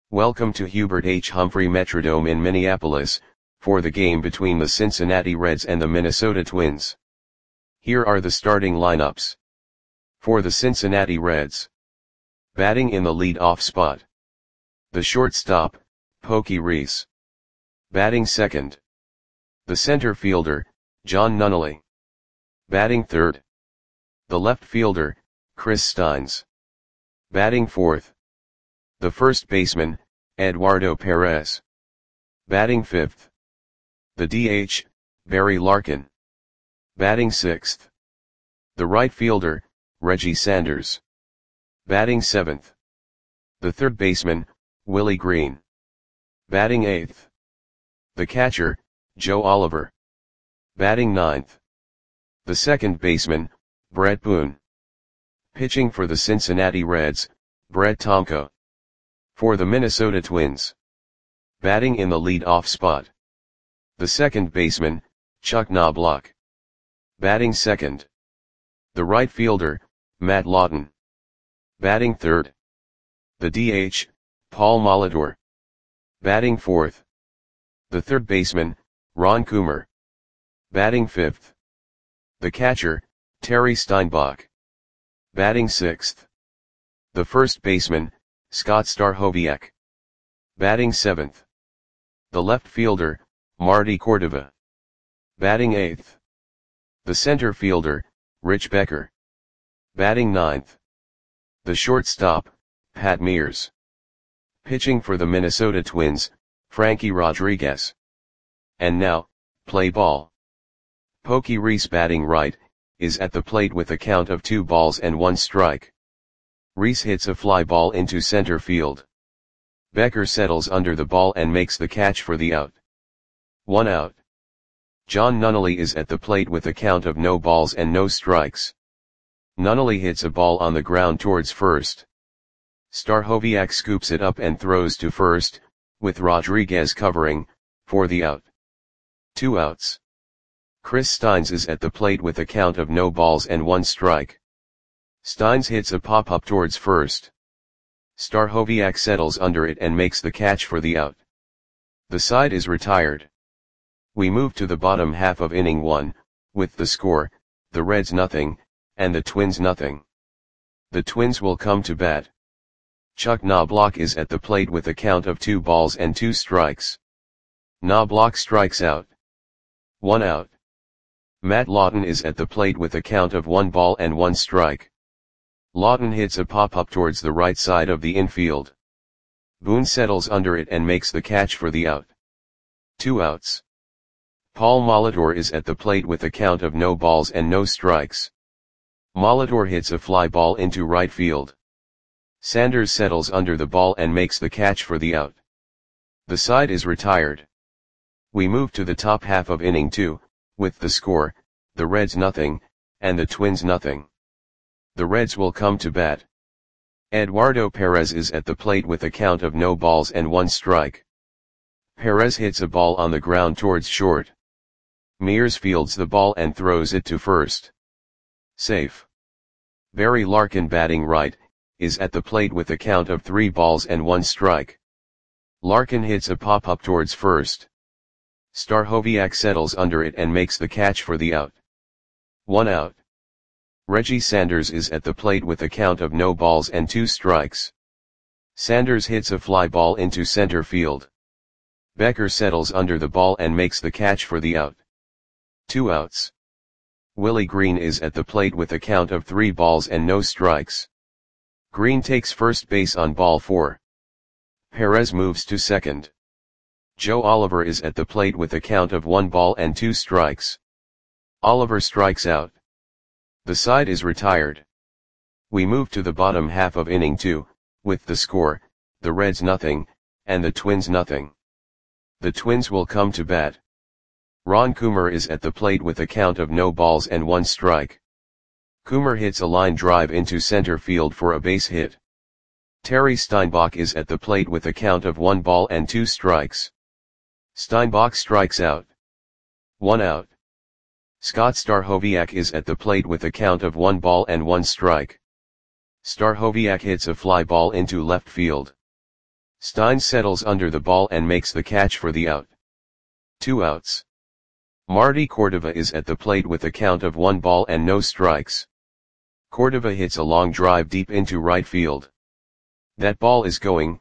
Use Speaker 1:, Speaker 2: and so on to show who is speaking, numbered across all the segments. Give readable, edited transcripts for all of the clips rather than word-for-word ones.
Speaker 1: Welcome to Hubert H. Humphrey Metrodome in Minneapolis, for the game between the Cincinnati Reds and the Minnesota Twins. Here are the starting lineups. For the Cincinnati Reds. Batting in the lead-off spot. The shortstop, Pokey Reese. Batting second. The center fielder, John Nunnally. Batting third. The left fielder, Chris Steins. Batting fourth. The first baseman, Eduardo Perez. Batting fifth. The DH, Barry Larkin. Batting sixth. The right fielder, Reggie Sanders. Batting seventh. The third baseman, Willie Green. Batting eighth. The catcher, Joe Oliver. Batting ninth. The second baseman, Brett Boone. Pitching for the Cincinnati Reds, Brett Tomko. For the Minnesota Twins. Batting in the lead-off spot. The second baseman, Chuck Knobloch. Batting second. The right fielder, Matt Lawton. Batting third. The DH, Paul Molitor. Batting fourth. The third baseman, Ron Coomer. Batting fifth. The catcher, Terry Steinbach. Batting sixth. The first baseman, Scott Stachowiak. Batting seventh. The left fielder, Marty Cordova. Batting eighth. The center fielder, Rich Becker. Batting ninth. The shortstop, Pat Mears. Pitching for the Minnesota Twins, Frankie Rodriguez. And now, play ball. Pokey Reese batting right, is at the plate with a count of 2 balls and 1 strike. Reese hits a fly ball into center field. Becker settles under the ball and makes the catch for the out. 1 out. John Nunnally is at the plate with a count of no balls and no strikes. Nunnally hits a ball on the ground towards first. Stachowiak scoops it up and throws to first, with Rodriguez covering, for the out. 2 outs. Chris Steins is at the plate with a count of no balls and 1 strike. Steins hits a pop-up towards first. Stachowiak settles under it and makes the catch for the out. The side is retired. We move to the bottom half of inning 1, with the score, the Reds nothing, and the Twins nothing. The Twins will come to bat. Chuck Knobloch is at the plate with a count of 2 balls and 2 strikes. Knobloch strikes out. 1 out. Matt Lawton is at the plate with a count of 1 ball and 1 strike. Lawton hits a pop-up towards the right side of the infield. Boone settles under it and makes the catch for the out. 2 outs. Paul Molitor is at the plate with a count of no balls and no strikes. Molitor hits a fly ball into right field. Sanders settles under the ball and makes the catch for the out. The side is retired. We move to the top half of inning 2, with the score, the Reds nothing, and the Twins nothing. The Reds will come to bat. Eduardo Perez is at the plate with a count of no balls and 1 strike. Perez hits a ball on the ground towards short. Mears fields the ball and throws it to first. Safe. Barry Larkin batting right, is at the plate with a count of 3 balls and 1 strike. Larkin hits a pop-up towards first. Stachowiak settles under it and makes the catch for the out. 1 out. Reggie Sanders is at the plate with a count of no balls and 2 strikes. Sanders hits a fly ball into center field. Becker settles under the ball and makes the catch for the out. 2 outs. Willie Green is at the plate with a count of 3 balls and no strikes. Green takes first base on ball 4. Perez moves to second. Joe Oliver is at the plate with a count of 1 ball and 2 strikes. Oliver strikes out. The side is retired. We move to the bottom half of inning 2, with the score, the Reds nothing, and the Twins nothing. The Twins will come to bat. Ron Coomer is at the plate with a count of no balls and 1 strike. Coomer hits a line drive into center field for a base hit. Terry Steinbach is at the plate with a count of 1 ball and 2 strikes. Steinbach strikes out. 1 out. Scott Stachowiak is at the plate with a count of 1 ball and 1 strike. Stachowiak hits a fly ball into left field. Stein settles under the ball and makes the catch for the out. 2 outs. Marty Cordova is at the plate with a count of 1 ball and no strikes. Cordova hits a long drive deep into right field. That ball is going,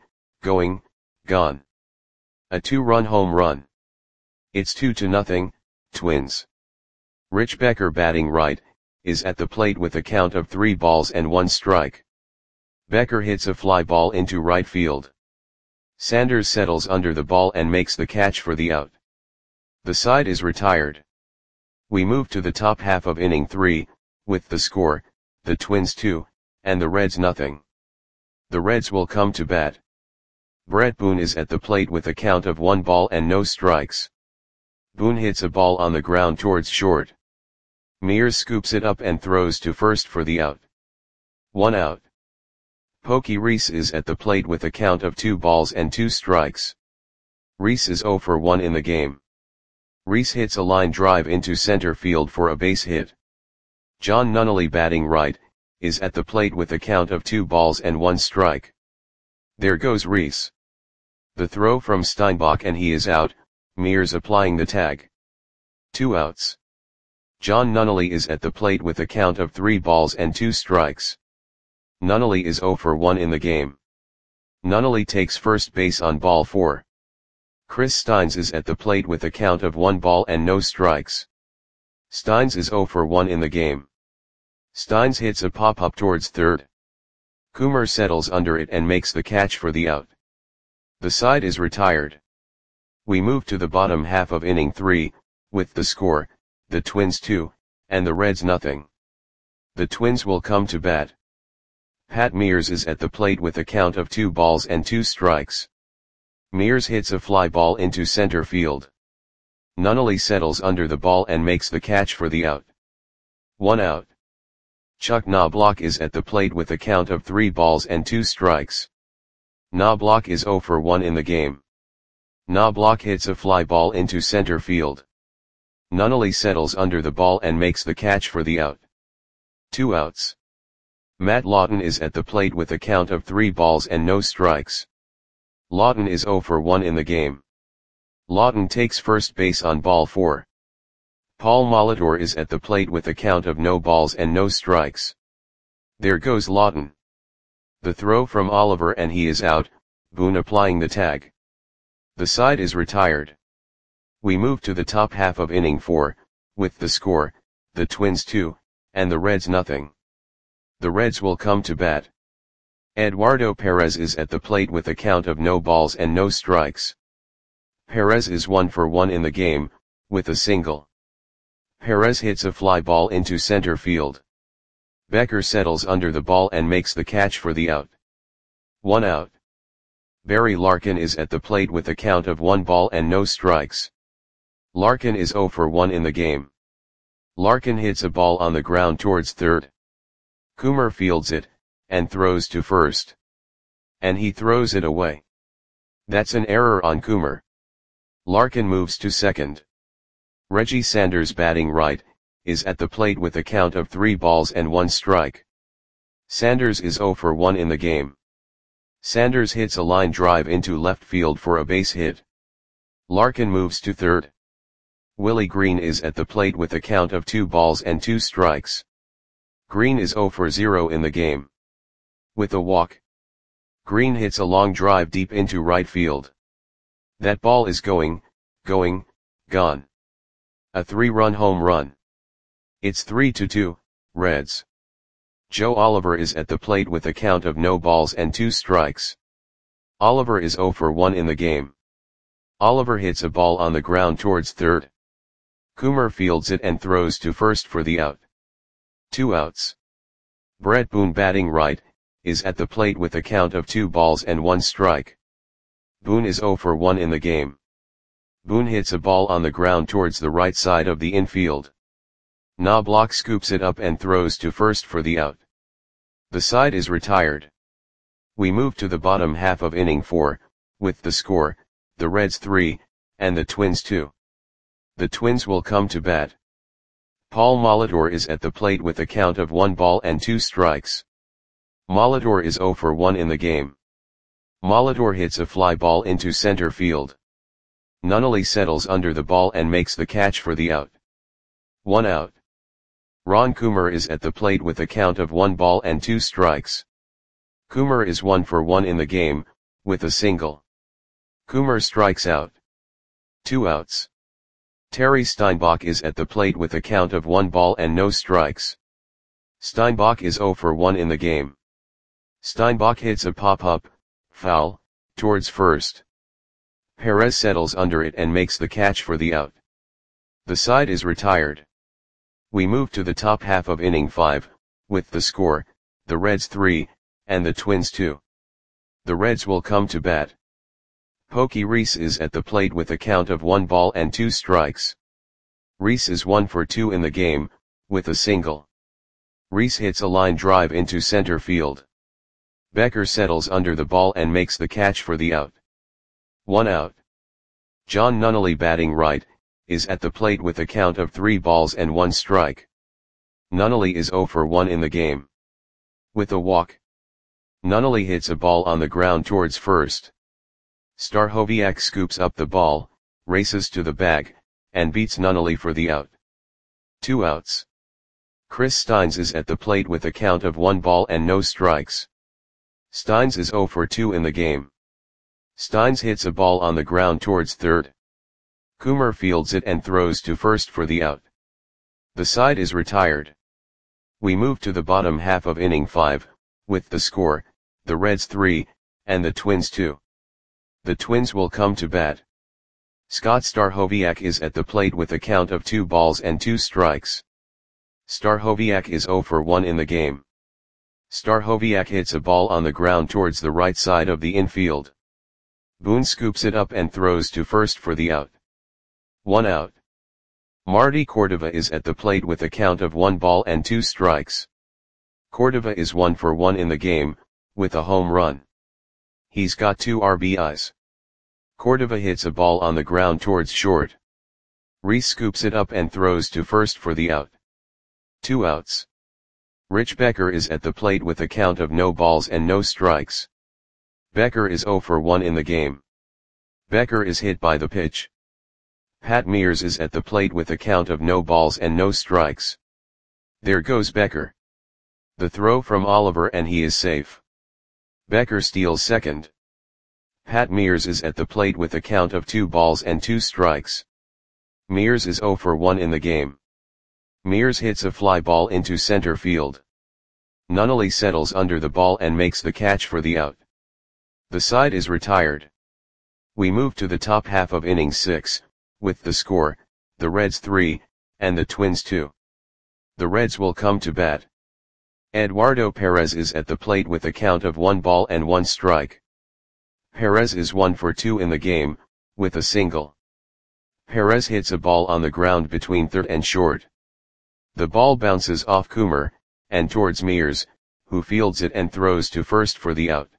Speaker 1: gone. A 2-run home run. It's 2-0, Twins. Rich Becker, batting right, is at the plate with a count of 3 balls and 1 strike. Becker hits a fly ball into right field. Sanders settles under the ball and makes the catch for the out. The side is retired. We move to the top half of inning 3, with the score, the Twins 2, and the Reds nothing. The Reds will come to bat. Brett Boone is at the plate with a count of 1 ball and no strikes. Boone hits a ball on the ground towards short. Mears scoops it up and throws to first for the out. 1 out. Pokey Reese is at the plate with a count of 2 balls and 2 strikes. Reese is 0 for 1 in the game. Reese hits a line drive into center field for a base hit. John Nunnally, batting right, is at the plate with a count of 2 balls and 1 strike. There goes Reese. The throw from Steinbach and he is out, Mears applying the tag. 2 outs. John Nunnally is at the plate with a count of 3 balls and 2 strikes. Nunnally is 0 for 1 in the game. Nunnally takes first base on ball 4. Chris Steins is at the plate with a count of 1 ball and no strikes. Steins is 0 for 1 in the game. Steins hits a pop-up towards third. Coomer settles under it and makes the catch for the out. The side is retired. We move to the bottom half of inning 3, with the score, the Twins 2, and the Reds nothing. The Twins will come to bat. Pat Mears is at the plate with a count of 2 balls and 2 strikes. Mears hits a fly ball into center field. Nunnally settles under the ball and makes the catch for the out. 1 out. Chuck Knobloch is at the plate with a count of 3 balls and 2 strikes. Knobloch is 0 for 1 in the game. Knobloch hits a fly ball into center field. Nunnally settles under the ball and makes the catch for the out. 2 outs. Matt Lawton is at the plate with a count of 3 balls and no strikes. Lawton is 0 for 1 in the game. Lawton takes first base on ball 4. Paul Molitor is at the plate with a count of no balls and no strikes. There goes Lawton. The throw from Oliver and he is out, Boone applying the tag. The side is retired. We move to the top half of inning 4, with the score, the Twins 2, and the Reds nothing. The Reds will come to bat. Eduardo Perez is at the plate with a count of no balls and no strikes. Perez is 1 for 1 in the game, with a single. Perez hits a fly ball into center field. Becker settles under the ball and makes the catch for the out. 1 out. Barry Larkin is at the plate with a count of 1 ball and no strikes. Larkin is 0 for 1 in the game. Larkin hits a ball on the ground towards third. Coomer fields it, and throws to first. And he throws it away. That's an error on Coomer. Larkin moves to second. Reggie Sanders, batting right, is at the plate with a count of 3 balls and 1 strike. Sanders is 0 for 1 in the game. Sanders hits a line drive into left field for a base hit. Larkin moves to third. Willie Green is at the plate with a count of 2 balls and 2 strikes. Green is 0 for 0 in the game. With a walk. Green hits a long drive deep into right field. That ball is going, gone. A 3-run home run. It's 3-2, Reds. Joe Oliver is at the plate with a count of no balls and 2 strikes. Oliver is 0 for 1 in the game. Oliver hits a ball on the ground towards third. Coomer fields it and throws to first for the out. 2 outs. Brett Boone, batting right, is at the plate with a count of 2 balls and 1 strike. Boone is 0 for 1 in the game. Boone hits a ball on the ground towards the right side of the infield. Knobloch scoops it up and throws to first for the out. The side is retired. We move to the bottom half of inning 4, with the score, the Reds 3, and the Twins 2. The Twins will come to bat. Paul Molitor is at the plate with a count of 1 ball and 2 strikes. Molitor is 0 for 1 in the game. Molitor hits a fly ball into center field. Nunnally settles under the ball and makes the catch for the out. 1 out. Ron Coomer is at the plate with a count of 1 ball and 2 strikes. Coomer is 1 for 1 in the game, with a single. Coomer strikes out. 2 outs. Terry Steinbach is at the plate with a count of 1 ball and no strikes. Steinbach is 0 for 1 in the game. Steinbach hits a pop-up, foul, towards first. Perez settles under it and makes the catch for the out. The side is retired. We move to the top half of inning 5, with the score, the Reds 3, and the Twins 2. The Reds will come to bat. Pokey Reese is at the plate with a count of 1 ball and 2 strikes. Reese is 1 for 2 in the game, with a single. Reese hits a line drive into center field. Becker settles under the ball and makes the catch for the out. 1 out. John Nunnally, batting right, is at the plate with a count of 3 balls and 1 strike. Nunnally is 0 for 1 in the game. With a walk. Nunnally hits a ball on the ground towards first. Stachowiak scoops up the ball, races to the bag, and beats Nunnally for the out. 2 outs. Chris Steins is at the plate with a count of 1 ball and no strikes. Steins is 0 for 2 in the game. Steins hits a ball on the ground towards third. Coomer fields it and throws to first for the out. The side is retired. We move to the bottom half of inning 5, with the score, the Reds 3, and the Twins 2. The Twins will come to bat. Scott Stachowiak is at the plate with a count of 2 balls and 2 strikes. Stachowiak is 0 for 1 in the game. Stachowiak hits a ball on the ground towards the right side of the infield. Boone scoops it up and throws to first for the out. 1 out. Marty Cordova is at the plate with a count of 1 ball and 2 strikes. Cordova is 1 for 1 in the game, with a home run. He's got 2 RBIs. Cordova hits a ball on the ground towards short. Reese scoops it up and throws to first for the out. 2 outs. Rich Becker is at the plate with a count of no balls and no strikes. Becker is 0 for 1 in the game. Becker is hit by the pitch. Pat Mears is at the plate with a count of no balls and no strikes. There goes Becker. The throw from Oliver and he is safe. Becker steals second. Pat Mears is at the plate with a count of 2 balls and 2 strikes. Mears is 0 for 1 in the game. Mears hits a fly ball into center field. Nunnally settles under the ball and makes the catch for the out. The side is retired. We move to the top half of inning 6, with the score, the Reds 3, and the Twins 2. The Reds will come to bat. Eduardo Perez is at the plate with a count of 1 ball and 1 strike. Perez is 1 for 2 in the game, with a single. Perez hits a ball on the ground between third and short. The ball bounces off Coomer, and towards Mears, who fields it and throws to first for the out.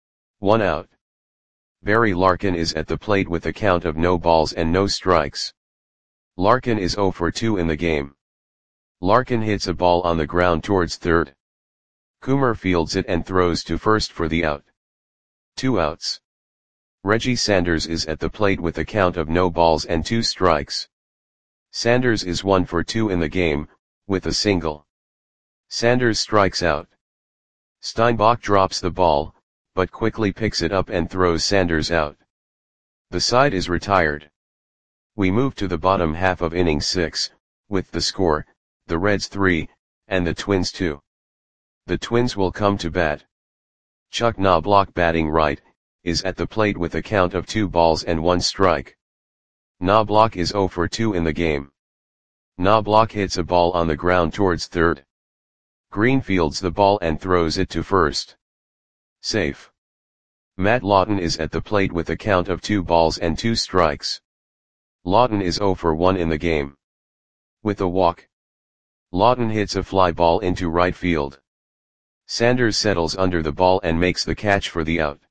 Speaker 1: 1 out. Barry Larkin is at the plate with a count of no balls and no strikes. Larkin is 0 for 2 in the game. Larkin hits a ball on the ground towards third. Coomer fields it and throws to first for the out. 2 outs. Reggie Sanders is at the plate with a count of no balls and 2 strikes. Sanders is 1 for 2 in the game, with a single. Sanders strikes out. Steinbach drops the ball, but quickly picks it up and throws Sanders out. The side is retired. We move to the bottom half of inning 6, with the score, the Reds 3, and the Twins 2. The Twins will come to bat. Chuck Knobloch, batting right, is at the plate with a count of 2 balls and 1 strike. Knobloch is 0 for 2 in the game. Knobloch hits a ball on the ground towards third. Green fields the ball and throws it to first. Safe. Matt Lawton is at the plate with a count of 2 balls and 2 strikes. Lawton is 0 for 1 in the game. With a walk. Lawton hits a fly ball into right field. Sanders settles under the ball and makes the catch for the out.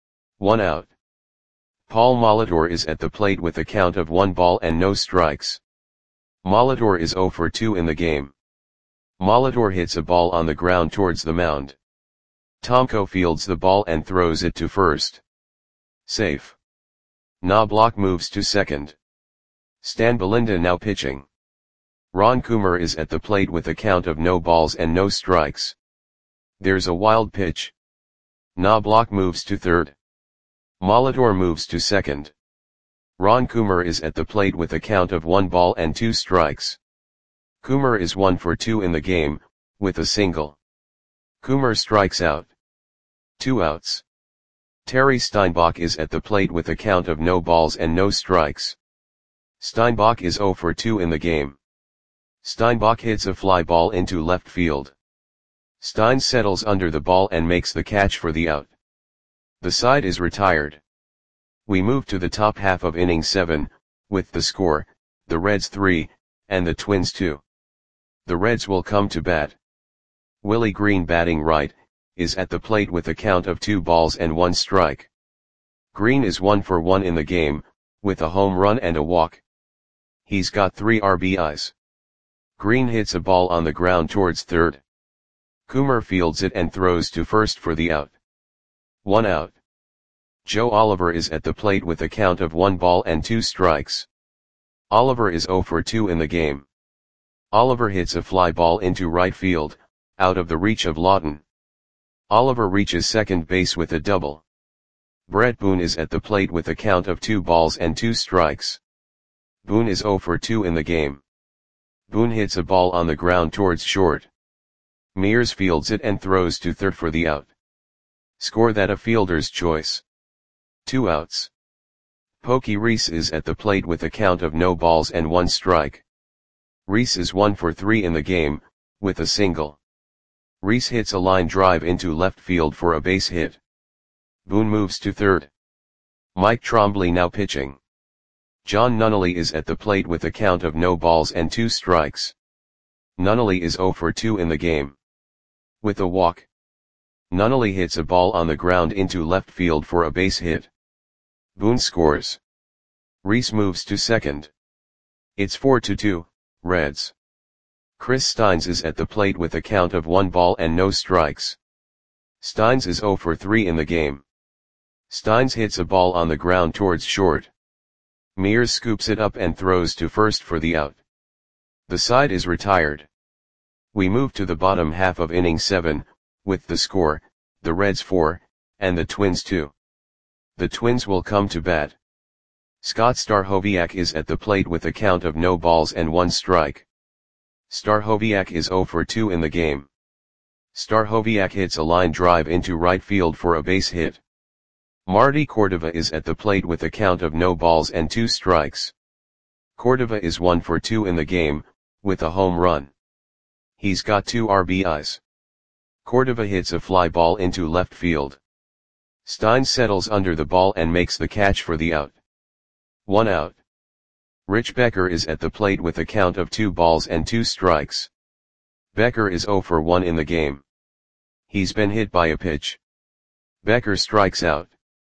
Speaker 1: 1 out. Paul Molitor is at the plate with a count of 1 ball and no strikes. Molitor is 0 for 2 in the game. Molitor hits a ball on the ground towards the mound. Tomko fields the ball and throws it to first. Safe. Knobloch moves to second. Stan Belinda now pitching. Ron Coomer is at the plate with a count of no balls and no strikes. There's a wild pitch. Knobloch moves to third. Molitor moves to second. Ron Coomer is at the plate with a count of 1 ball and 2 strikes. Coomer is 1 for 2 in the game, with a single. Coomer strikes out. 2 outs. Terry Steinbach is at the plate with a count of no balls and no strikes. Steinbach is 0 for 2 in the game. Steinbach hits a fly ball into left field. Stein settles under the ball and makes the catch for the out. The side is retired. We move to the top half of inning 7, with the score, the Reds 3, and the Twins 2. The Reds will come to bat. Willie Green, batting right, is at the plate with a count of 2 balls and 1 strike. Green is 1 for 1 in the game, with a home run and a walk. He's got 3 RBIs. Green hits a ball on the ground towards third. Coomer fields it and throws to first for the out. 1 out. Joe Oliver is at the plate with a count of 1 ball and 2 strikes. Oliver is 0 for 2 in the game. Oliver hits a fly ball into right field, out of the reach of Lawton. Oliver reaches second base with a double. Brett Boone is at the plate with a count of 2 balls and 2 strikes. Boone is 0 for 2 in the game. Boone hits a ball on the ground towards short. Mears fields it and throws to third for the out. Score that a fielder's choice. 2 outs. Pokey Reese is at the plate with a count of no balls and 1 strike. Reese is 1 for 3 in the game, with a single. Reese hits a line drive into left field for a base hit. Boone moves to third. Mike Trombley now pitching. John Nunnally is at the plate with a count of no balls and 2 strikes. Nunnally is 0 for 2 in the game. With a walk. Nunnally hits a ball on the ground into left field for a base hit. Boone scores. Reese moves to second. It's 4-2, Reds. Chris Steins is at the plate with a count of 1 ball and no strikes. Steins is 0 for 3 in the game. Steins hits a ball on the ground towards short. Mears scoops it up and throws to first for the out. The side is retired. We move to the bottom half of inning 7, with the score, the Reds 4, and the Twins 2. The Twins will come to bat. Scott Stachowiak is at the plate with a count of no balls and 1 strike. Stachowiak is 0 for 2 in the game. Stachowiak hits a line drive into right field for a base hit. Marty Cordova is at the plate with a count of no balls and 2 strikes. Cordova is 1 for 2 in the game, with a home run. He's got 2 RBIs. Cordova hits a fly ball into left field. Stein settles under the ball and makes the catch for the out. 1 out. Rich Becker is at the plate with a count of 2 balls and 2 strikes. Becker is 0 for 1 in the game. He's been hit by a pitch. Becker strikes out.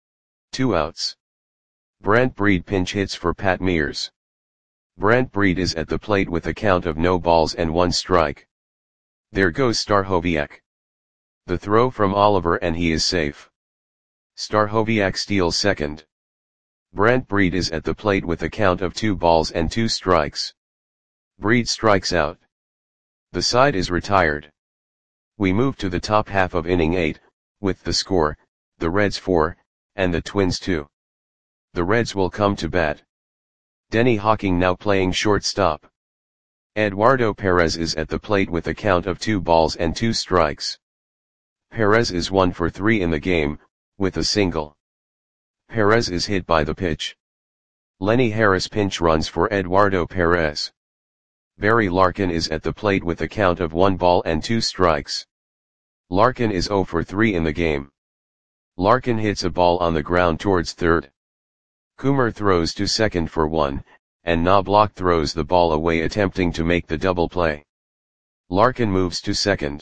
Speaker 1: 2 outs. Brent Breed pinch hits for Pat Mears. Brent Breed is at the plate with a count of no balls and 1 strike. There goes Stachowiak. The throw from Oliver and he is safe. Stachowiak steals second. Brent Breed is at the plate with a count of 2 balls and 2 strikes. Breed strikes out. The side is retired. We move to the top half of inning 8, with the score, the Reds 4, and the Twins 2. The Reds will come to bat. Denny Hawking now playing shortstop. Eduardo Perez is at the plate with a count of 2 balls and 2 strikes. Perez is 1 for 3 in the game, with a single. Perez is hit by the pitch. Lenny Harris pinch runs for Eduardo Perez. Barry Larkin is at the plate with a count of 1 ball and 2 strikes. Larkin is 0 for 3 in the game. Larkin hits a ball on the ground towards third. Coomer throws to second for 1, and Knobloch throws the ball away attempting to make the double play. Larkin moves to second.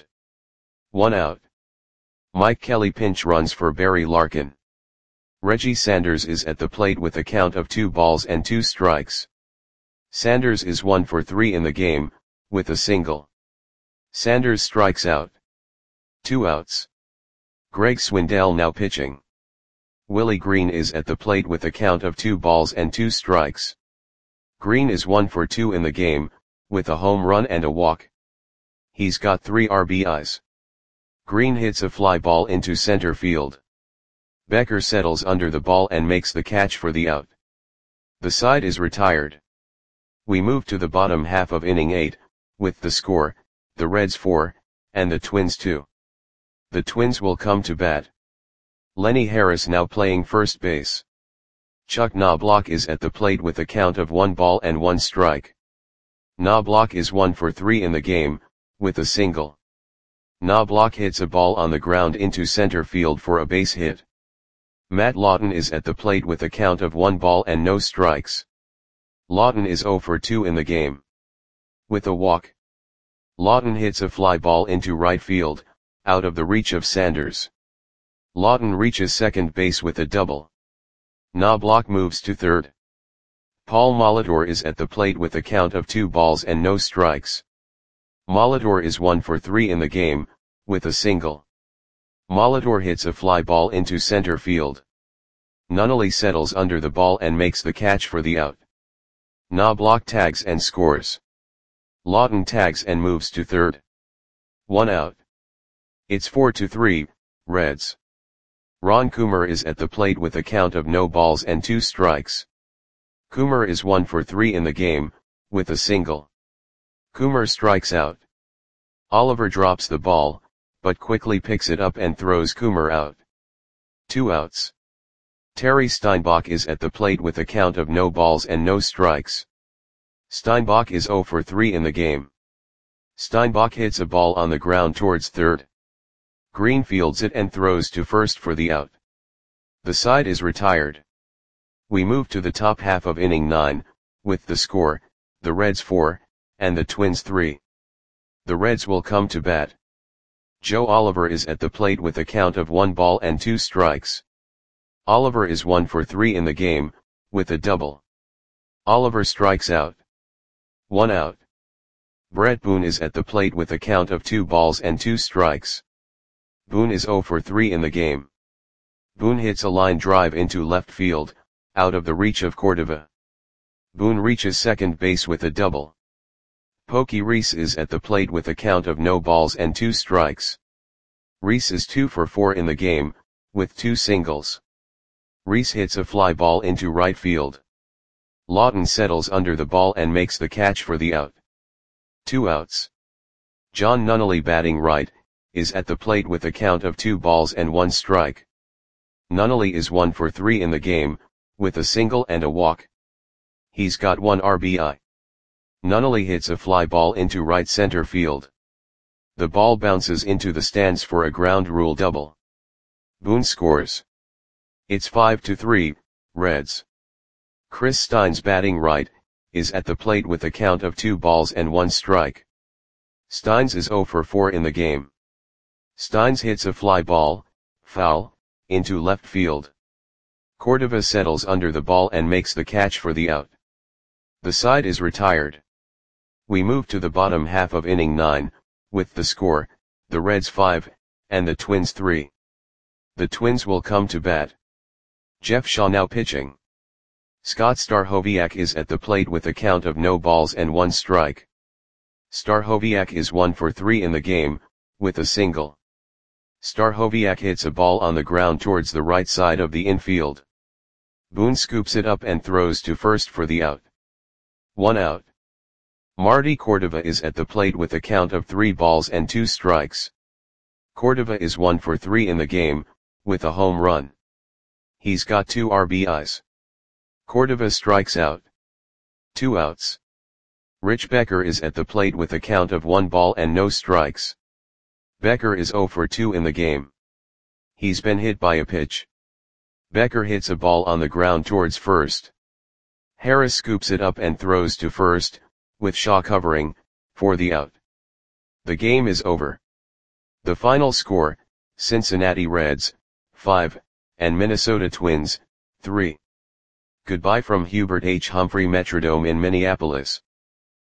Speaker 1: 1 out. Mike Kelly pinch runs for Barry Larkin. Reggie Sanders is at the plate with a count of 2 balls and 2 strikes. Sanders is 1 for 3 in the game, with a single. Sanders strikes out. 2 outs. Greg Swindell now pitching. Willie Green is at the plate with a count of 2 balls and 2 strikes. Green is 1 for 2 in the game, with a home run and a walk. He's got 3 RBIs. Green hits a fly ball into center field. Becker settles under the ball and makes the catch for the out. The side is retired. We move to the bottom half of inning 8, with the score, the Reds 4, and the Twins 2. The Twins will come to bat. Lenny Harris now playing first base. Chuck Knobloch is at the plate with a count of 1 ball and 1 strike. Knobloch is 1 for 3 in the game, with a single. Knobloch hits a ball on the ground into center field for a base hit. Matt Lawton is at the plate with a count of 1 ball and no strikes. Lawton is 0 for 2 in the game. With a walk. Lawton hits a fly ball into right field, out of the reach of Sanders. Lawton reaches second base with a double. Knobloch moves to third. Paul Molitor is at the plate with a count of 2 balls and no strikes. Molitor is 1 for 3 in the game, with a single. Molitor hits a fly ball into center field. Nunnally settles under the ball and makes the catch for the out. Knobloch tags and scores. Lawton tags and moves to third. 1 out. It's 4-3, Reds. Ron Coomer is at the plate with a count of no balls and 2 strikes. Coomer is 1 for 3 in the game, with a single. Coomer strikes out. Oliver drops the ball, but quickly picks it up and throws Coomer out. 2 outs. Terry Steinbach is at the plate with a count of no balls and no strikes. Steinbach is 0 for 3 in the game. Steinbach hits a ball on the ground towards third. Green fields it and throws to first for the out. The side is retired. We move to the top half of inning 9, with the score, the Reds 4, and the Twins 3. The Reds will come to bat. Joe Oliver is at the plate with a count of 1 ball and 2 strikes. Oliver is 1 for 3 in the game, with a double. Oliver strikes out. 1 out. Brett Boone is at the plate with a count of 2 balls and 2 strikes. Boone is 0 for 3 in the game. Boone hits a line drive into left field, out of the reach of Cordova. Boone reaches second base with a double. Pokey Reese is at the plate with a count of no balls and 2 strikes. Reese is 2 for 4 in the game, with 2 singles. Reese hits a fly ball into right field. Lawton settles under the ball and makes the catch for the out. 2 outs. John Nunnally batting right, is at the plate with a count of 2 balls and 1 strike. Nunnally is 1 for 3 in the game, with a single and a walk. He's got 1 RBI. Nunnally hits a fly ball into right center field. The ball bounces into the stands for a ground rule double. Boone scores. It's 5-3, Reds. Chris Steins batting right, is at the plate with a count of 2 balls and 1 strike. Steins is 0 for 4 in the game. Steins hits a fly ball, foul, into left field. Cordova settles under the ball and makes the catch for the out. The side is retired. We move to the bottom half of inning 9, with the score, the Reds 5, and the Twins 3. The Twins will come to bat. Jeff Shaw now pitching. Scott Stachowiak is at the plate with a count of no balls and 1 strike. Stachowiak is 1 for 3 in the game, with a single. Stachowiak hits a ball on the ground towards the right side of the infield. Boone scoops it up and throws to first for the out. 1 out. Marty Cordova is at the plate with a count of 3 balls and 2 strikes. Cordova is 1 for 3 in the game, with a home run. He's got 2 RBIs. Cordova strikes out. 2 outs. Rich Becker is at the plate with a count of 1 ball and no strikes. Becker is 0 for 2 in the game. He's been hit by a pitch. Becker hits a ball on the ground towards first. Harris scoops it up and throws to first, with Shaw covering, for the out. The game is over. The final score, Cincinnati Reds, 5, and Minnesota Twins, 3. Goodbye from Hubert H. Humphrey Metrodome in Minneapolis.